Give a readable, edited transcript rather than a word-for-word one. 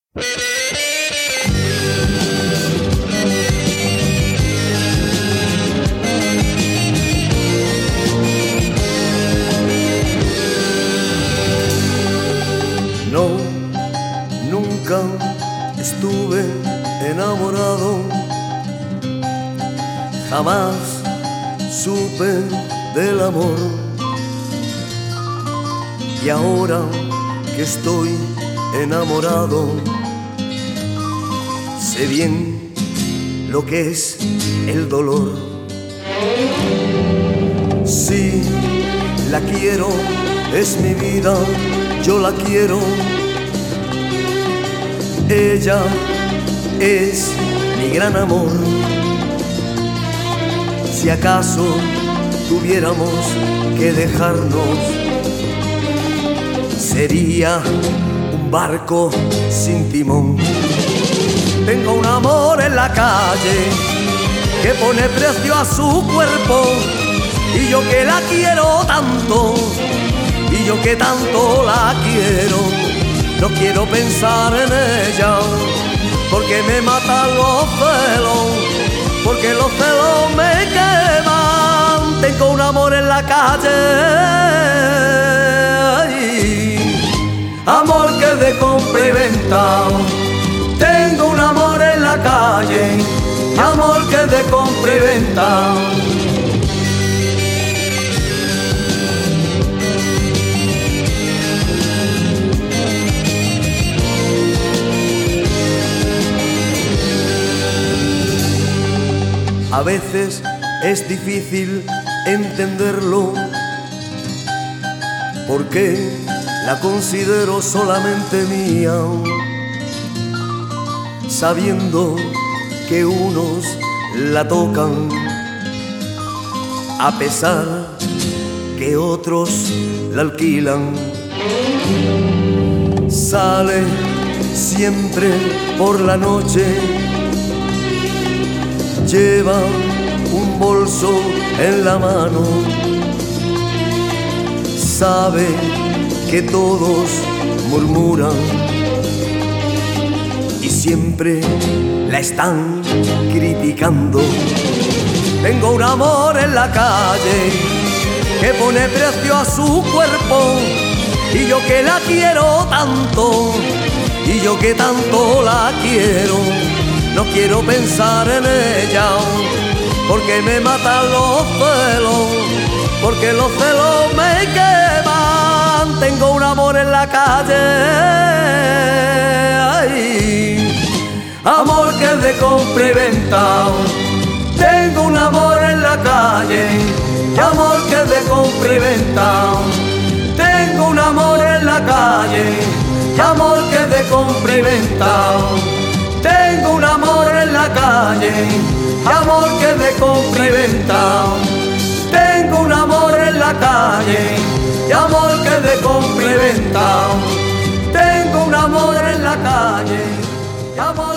No, nunca estuve enamorado, jamás supe del amor. Y ahora que estoy enamorado, sé bien lo que es el dolor. Sí, la quiero, es mi vida, yo la quiero. Ella es mi gran amor. Si acaso tuviéramos que dejarnos, sería un barco sin timón. Tengo un amor en la calle que pone precio a su cuerpo, y yo que la quiero tanto, y yo que tanto la quiero, no quiero pensar en ella, porque me matan los celos, porque los celos me queman. Tengo un amor en la calle, amor que es de compra y venta. Tengo un amor en la calle, amor que es de compra y venta. A veces es difícil entenderlo, porque la considero solamente mía, sabiendo que unos la tocan, a pesar que otros la alquilan. Sale siempre por la noche, lleva un bolso en la mano, sabe que todos murmuran y siempre la están criticando. Tengo un amor en la calle que pone precio a su cuerpo, y yo que la quiero tanto, y yo que tanto la quiero, no quiero pensar en ella, porque me matan los celos, porque los celos me queman. Tengo un amor en la calle, amor que es de compra y venta. Tengo un amor en la calle, amor que es de compra y venta. Tengo un amor en la calle, amor que es de compra y venta. Tengo un amor en la calle, amor que es de compra y venta. Tengo un amor en la calle, amor que es de compra y venta. Tengo un amor en la calle, amor